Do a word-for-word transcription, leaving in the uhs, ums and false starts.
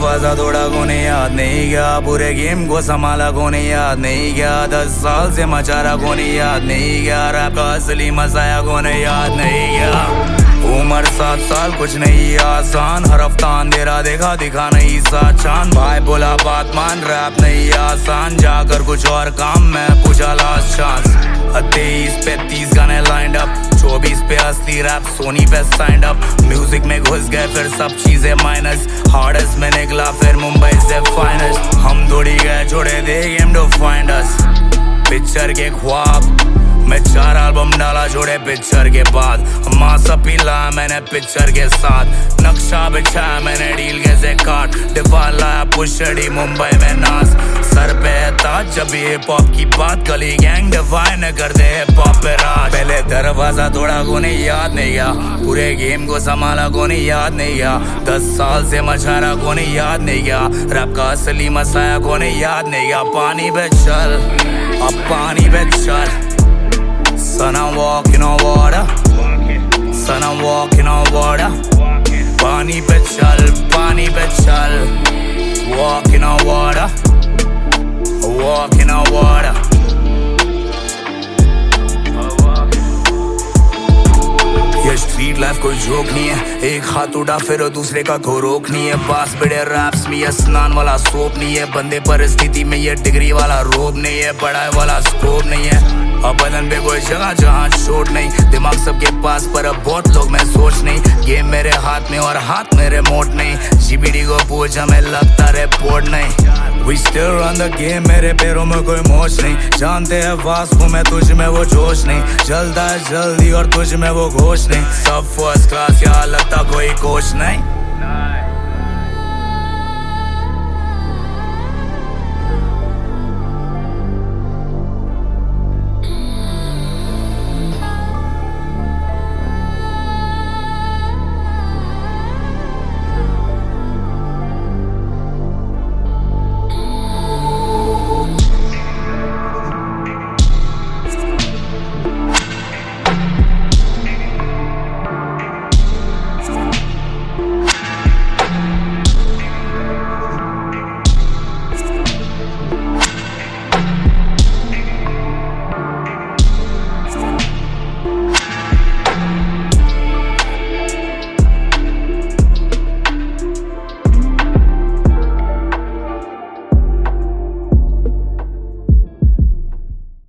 दरवाजा तोड़ा कोने याद नहीं गया, पूरे गेम को संभाला कोने याद नहीं गया, दस साल से मचा रहा कोने याद नहीं गया, रैप का असली मजाया कोने याद नहीं गया। उम्र सात साल कुछ नहीं आसान, हर हफ्ता अंधेरा देखा दिखा नहीं सा चांद, भाई बोला बात मान रैप नहीं आसान, जाकर कुछ और काम मैं पूछा लास्ट चांस। तेईस पे तीस गाने लाइंड अप, चौबीस पे असली रैप सोनी पे साइंड अप, म्यूजिक में घुस गए फिर सब चीजें माइनस, हार्डेस्ट में निकला फिर मुंबई से फाइनेस्ट, हम दौड़ी गए छोड़े दे game to find us, picture के ख्वाब मैं चार एल्बम डाला जोड़े पिक्चर के बाद, मासा पीला मैंने पिक्चर के साथ, नक्शा बिछाया मैंने डील के से काट, डिफाल लाया पुशड़ी मुंबई में नाच, सर पे ताज जब हिप हॉप की बात, गली गैंग डिफाइन कर दे हिप हॉप पे राज। पहले दरवाजा तोड़ा को नहीं याद नहीं गया, पूरे गेम को संभाला को नहीं याद नहीं गया, दस साल से मचारा को नहीं याद नहीं गया, रैप का असली मसाया को नहीं याद नहीं गया, पानी पे चल अब पानी पे चल, son I'm walking on water, son I'm walking on water, पानी पे चल पानी पे चल, walking on water, walking on water। ये स्ट्रीट लाइफ कोई जोक नहीं है, एक हाथ उठा फिर दूसरे का को रोक नहीं है, पास बड़े रैप्स में ये स्नान वाला सोप नहीं है, बंदे परिस्थिति में ये डिग्री वाला रोब नहीं है, पढ़ाई वाला स्कोप नहीं है, अब बदन पे कोई जगह जहाँ चोट नहीं, दिमाग सबके पास पर अब बहुत लोग मैं सोच नहीं, गेम मेरे हाथ में और हाथ मेरे मोट नहीं, जीबीडी को पूछ हमें लगता रिपोर्ट नहीं, We still run the game, मेरे पैरों में कोई मोच नहीं, जानते हैं वास्को में तुझ में वो जोश नहीं, जल्दा है जल्दी और तुझ में वो घोष नहीं, सब फर्स्ट क्लास यहाँ लगता कोई कोच नहीं।